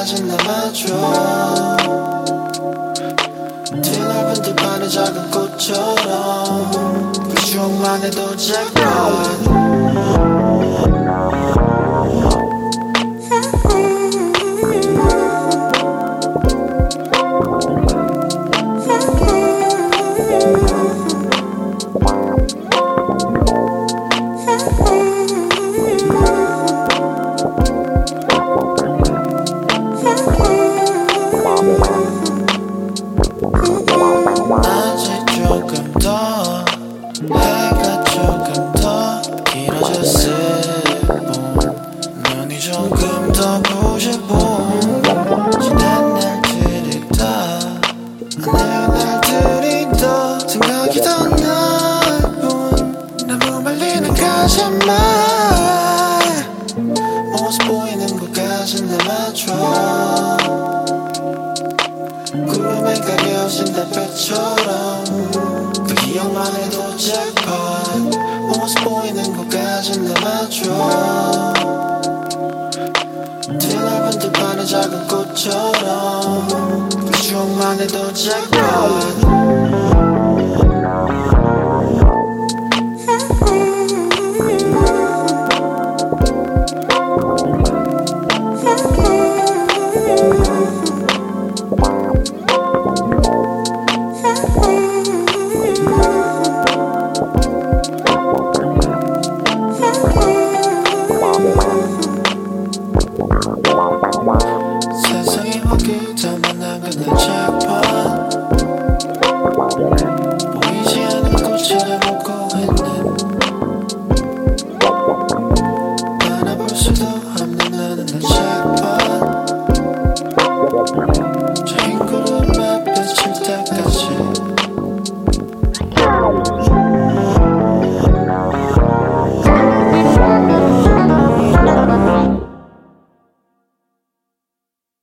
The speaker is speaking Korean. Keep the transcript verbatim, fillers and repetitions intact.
가슴 남아줘. 드넓은 들판의 작은 꽃처럼 그 추억만 해도 jackpot. 낮이 조금 더 해가 조금 더 길어졌을 뿐 눈이 조금 더 부셔본 지난 날들이 다 오늘 날들이 더 생각이 더 나뿐 너무 말리는 가슴만 모습 보이는 곳까지 남아줘. 구름에 가려진 달빛처럼 그 기억만 해도 jackpot. 모습 보이는 곳까지 남아줘. 드넓은 들판의 작은 꽃처럼 그 추억만 해도 jackpot. 세상이 확실한 난 그날 jackpot. 보이지 않는 꽃을 묻고 있는 바라볼 수도